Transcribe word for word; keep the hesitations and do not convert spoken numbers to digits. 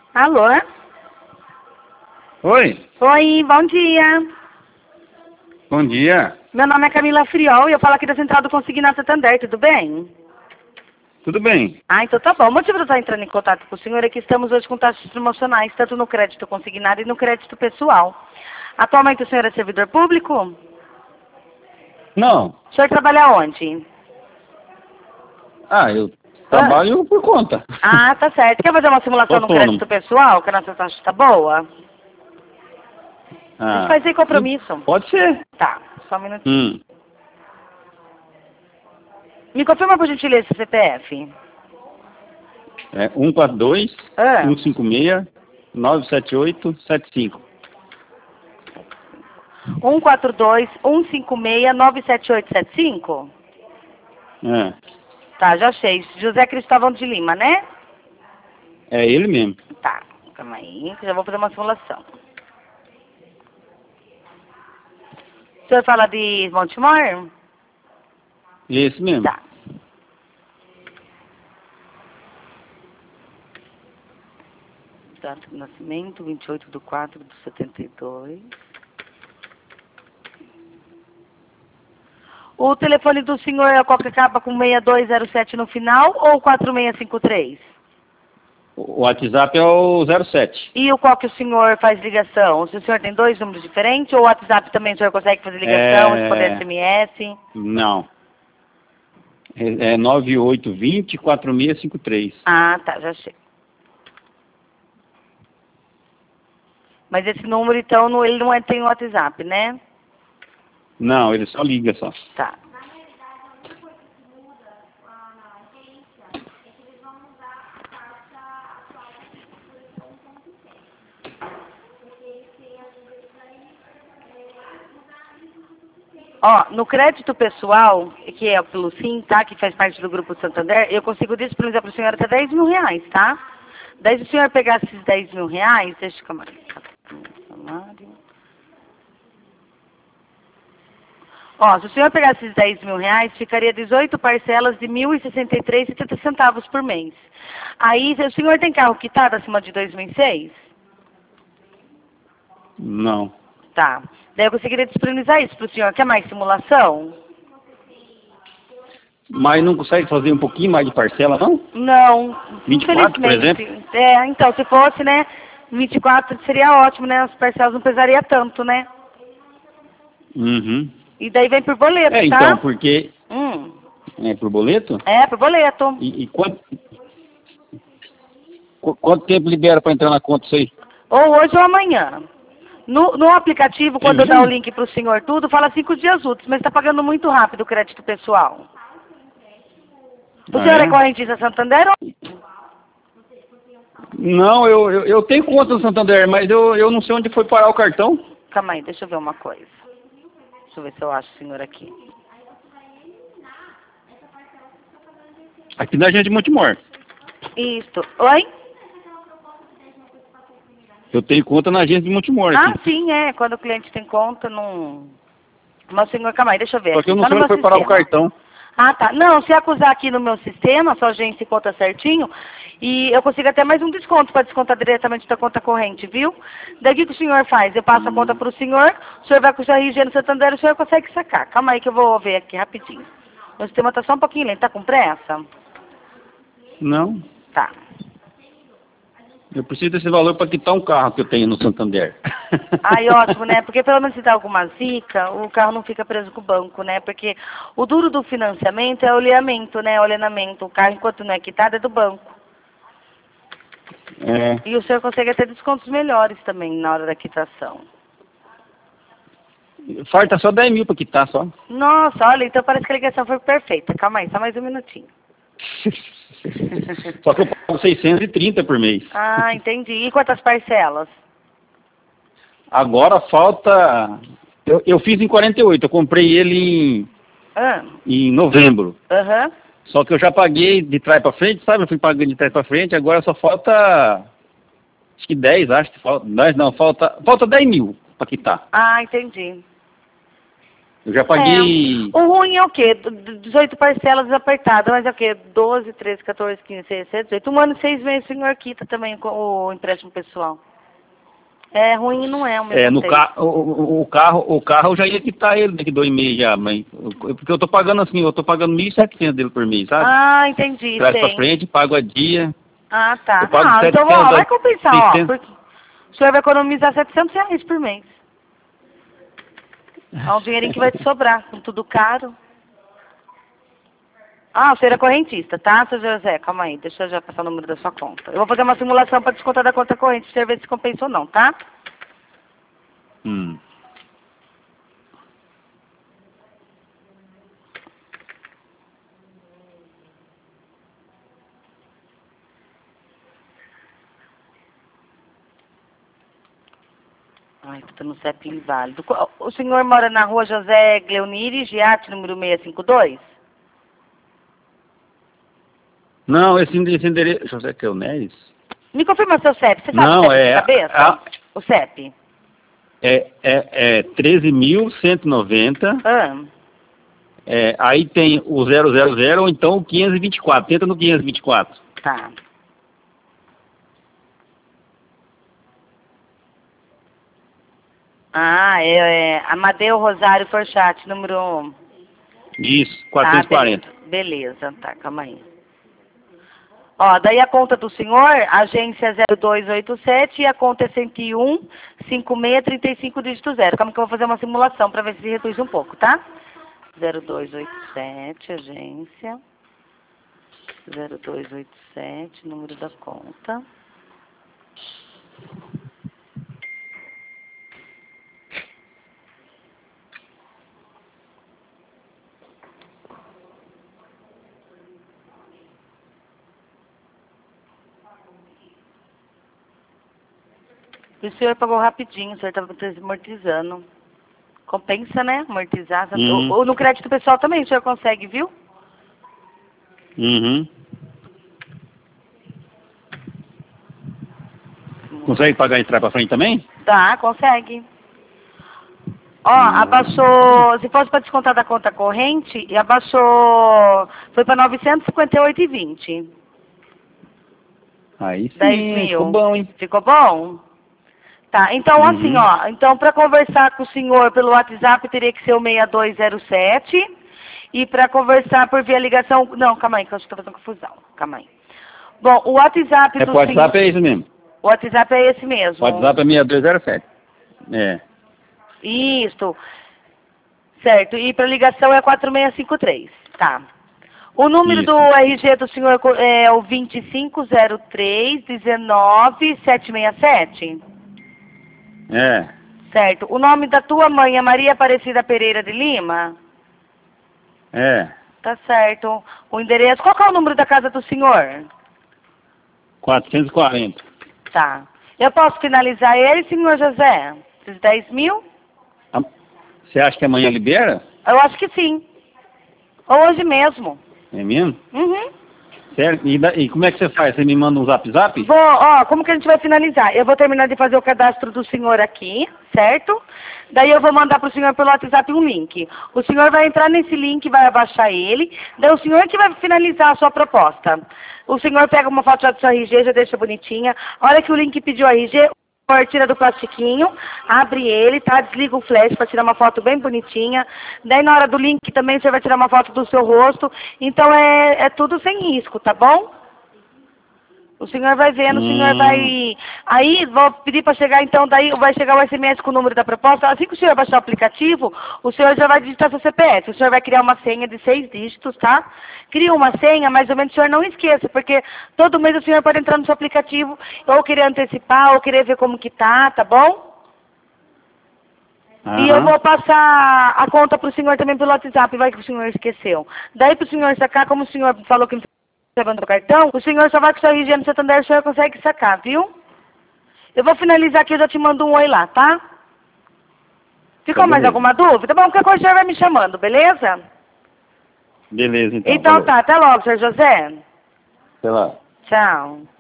Alô? Oi, Oi, bom dia. bom dia. Meu nome é Camila Friol e eu falo aqui da Central do Consignato Santander, tudo bem? Tudo bem? Ah, então tá bom. O motivo de eu estar entrando em contato com o senhor é que estamos hoje com taxas promocionais, tanto no crédito consignado e no crédito pessoal. Atualmente o senhor é servidor público? Não. O senhor trabalha onde? Ah, eu Ah, trabalho por conta. ah, tá certo. Quer fazer uma simulação no Autônomo. crédito pessoal, que a nossa taxa está boa? A gente Ah, faz sem compromisso. pode ser. Tá, só um minutinho. Hum. Me confirma por gentileza o C P F. É um quatro dois, Ah, um cinco seis, nove sete oito, sete cinco. um quatro dois, um cinco seis, nove sete oito sete cinco? É, Tá, já achei. José Cristóvão de Lima, né? é ele mesmo. Tá, calma aí, que já vou fazer uma simulação. O senhor fala de Montemor? Esse mesmo. Tá. Data de nascimento, vinte e oito de quatro de setenta e dois. O telefone do senhor é qual que acaba com seis dois zero sete no final ou quatro seis cinco três? O WhatsApp é o zero sete. E o qual que o senhor faz ligação? Se o senhor tem dois números diferentes ou o WhatsApp também o senhor consegue fazer ligação, responder É... S M S? Não. É, é nove oito dois zero, quatro seis cinco três. Ah, tá, já achei. Mas esse número, então, não, ele não é, tem o WhatsApp, né? Não, ele só liga só. Tá. Ó, no crédito pessoal, que é pelo Sim, tá? Que faz parte do Grupo Santander, eu consigo disponibilizar para o senhor até dez mil reais, tá? Daí se o senhor pegar esses dez mil reais, deixa eu... Salário. Ó, se o senhor pegar esses dez mil reais, ficaria dezoito parcelas de mil e sessenta e três reais e setenta centavos por mês. Aí, o senhor tem carro quitado acima de dois mil e seis? Não. Tá. Daí eu conseguiria disponibilizar isso para o senhor. Quer mais simulação? Mas não consegue fazer um pouquinho mais de parcela, não? Não. vinte e quatro, por Infelizmente. exemplo? É, então, se fosse, né, vinte e quatro seria ótimo, né? As parcelas não pesaria tanto, né? Uhum. E daí vem por boleto, É, tá? então, porque... Hum. É por boleto? É, por boleto. E, e quanto... qu- Quanto tempo libera para entrar na conta isso aí? Ou hoje ou amanhã. No, no aplicativo, É quando eu dar o mesmo? link para o senhor tudo, fala cinco dias úteis, mas está pagando muito rápido o crédito pessoal. O Ah, senhor é é? correntista Santander ou... Não, eu, eu, eu tenho conta no Santander, mas eu, eu não sei onde foi parar o cartão. Calma aí, deixa eu ver uma coisa. Deixa eu ver se eu acho o senhor aqui. Aqui na Agência de Montemor. Isto. Oi? Eu tenho conta na Agência de Montemor Ah, aqui. sim, é. Quando o cliente tem conta, não... Mas, senhor, calma aí, deixa eu ver Só aqui. que eu não Tá sei no onde meu foi parar o sistema. cartão. Ah, tá. Não, se acusar aqui no meu sistema, sua agência conta certinho, e eu consigo até mais um desconto para descontar diretamente da conta corrente, viu? Daí o que que o senhor faz? Eu passo a conta para o senhor, o senhor vai com o seu R G no Santander, o senhor consegue sacar. Calma aí que eu vou ver aqui rapidinho. O sistema tá só um pouquinho lento. Tá com pressa? Não. Tá. Eu preciso desse valor para quitar um carro que eu tenho no Santander. Ai, ótimo, né? Porque pelo menos se dá alguma zica, o carro não fica preso com o banco, né? Porque o duro do financiamento é o oleamento, né? O alienamento. O carro, enquanto não é quitado, é do banco. É. E o senhor consegue até descontos melhores também na hora da quitação. Falta só dez mil para quitar só. Nossa, olha, então parece que a ligação foi perfeita. Calma aí, só mais um minutinho. Só que eu pago seiscentos e trinta por mês. Ah, entendi. E quantas parcelas? Agora falta... Eu, eu fiz em quarenta e oito, eu comprei ele em, Ah, em novembro. aham. Só que eu já paguei de trás para frente, sabe? Eu fui pagando de trás para frente, agora só falta... Acho que dez, acho que falta... dez não, falta, falta dez mil para quitar. Ah, entendi. Eu já paguei... É. O ruim é o quê? dezoito parcelas apertadas, mas é o quê? doze, treze, quatorze, quinze, dezesseis, dezoito. Um ano e seis meses o senhor quita também com o empréstimo pessoal. É ruim e não é o mesmo É, no tempo. ca... o, o, o carro, o carro eu já ia quitar ele daqui dois meses já, mas... Porque eu tô pagando assim, eu tô pagando mil e setecentos dele por mês, sabe? Ah, entendi, Traz pra sei. frente, pago a dia. Ah, tá. Eu pago Ah, então setecentos, ó, vai compensar, ó. seiscentos. Porque o senhor vai economizar setecentos reais por mês. É um dinheirinho que vai te sobrar, com tudo caro. Ah, o senhor é correntista, tá, seu José? Calma aí, deixa eu já passar o número da sua conta. Eu vou fazer uma simulação para descontar da conta corrente, pra você ver se compensa ou não, tá? Hum. Ai, tô no C E P inválido. Qual- O senhor mora na rua José Gleoniri, Giatti, número seiscentos e cinquenta e dois? Não, esse, esse endereço... José Quelnés? Me confirma seu C E P. Você sabe Não, o C E P de é... cabeça? A, O C E P. é, é, é treze mil cento e noventa. Ah, É, aí tem o zero zero zero ou então o quinhentos e vinte e quatro. Tenta no quinhentos e vinte e quatro. tá. Ah, é, é Amadeu Rosário Forchatti, número... Isso, Tá, quatrocentos e quarenta. beleza. Beleza, tá, calma aí. Ó, daí a conta do senhor, agência zero dois oito sete e a conta é cento e um, cinquenta e seis, trinta e cinco, dígito zero. Calma que eu vou fazer uma simulação para ver se reduz um pouco, tá? zero dois oito sete, agência. zero dois oito sete, número da conta. E o senhor pagou rapidinho, o senhor estava amortizando. Compensa, né? Amortizar. Uhum. Ou no crédito pessoal também o senhor consegue, viu? Uhum. Consegue pagar e entrar pra frente também? Tá, consegue. Ó, Hum. abaixou, se fosse para descontar da conta corrente, e abaixou, foi para novecentos e cinquenta e oito e vinte. Aí sim, dez mil. ficou bom, hein? Ficou bom? Tá, então Uhum. assim, ó, então para conversar com o senhor pelo WhatsApp teria que ser o seis dois zero sete, e para conversar por via ligação, não, calma aí, que eu acho que estou fazendo confusão, calma aí. Bom, o WhatsApp É, do o WhatsApp senhor, é isso mesmo. o WhatsApp é esse mesmo. O WhatsApp é seis dois zero sete. É. Isso, certo, e para ligação é quatro seis cinco três, tá. O número Isso. do R G do senhor é o vinte e cinco zero três, dezenove, setecentos e sessenta e sete? É. Certo. O nome da tua mãe é Maria Aparecida Pereira de Lima? É. Tá certo. O endereço, qual que é o número da casa do senhor? quatrocentos e quarenta. Tá. Eu posso finalizar ele, senhor José? Esses dez mil? A- Você acha que amanhã libera? Eu acho que sim. Ou hoje mesmo. É mesmo? Uhum. Sério? E, da- e como é que você faz? Você me manda um zap zap? Vou, ó, como que a gente vai finalizar? Eu vou terminar de fazer o cadastro do senhor aqui, certo? Daí eu vou mandar para o senhor pelo WhatsApp um link. O senhor vai entrar nesse link, vai abaixar ele, daí o senhor que vai finalizar a sua proposta. O senhor pega uma foto do seu R G, já deixa bonitinha. A hora que o link pediu o R G, o senhor tira do plastiquinho, abre ele, tá? Desliga o flash para tirar uma foto bem bonitinha. Daí na hora do link também você vai tirar uma foto do seu rosto. Então é, é tudo sem risco, tá bom? O senhor vai vendo, o senhor Hum. vai... Aí, vou pedir para chegar, então, daí vai chegar o S M S com o número da proposta. Assim que o senhor baixar o aplicativo, o senhor já vai digitar seu C P F. O senhor vai criar uma senha de seis dígitos, tá? Cria uma senha, mais ou menos, o senhor não esqueça, porque todo mês o senhor pode entrar no seu aplicativo, ou querer antecipar, ou querer ver como que tá, tá bom? E eu Aham. vou passar a conta para o senhor também pelo WhatsApp, vai que o senhor esqueceu. Daí para o senhor sacar, como o senhor falou que não levando o cartão, o senhor só vai com o seu R G no Santander, o senhor consegue sacar, viu? Eu vou finalizar aqui, eu já te mando um oi lá, tá? Ficou Tá, mais beleza. alguma dúvida? Bom, qualquer coisa o senhor vai me chamando, beleza? Beleza, então. Então valeu. tá, até logo, senhor José. Sei lá. Tchau.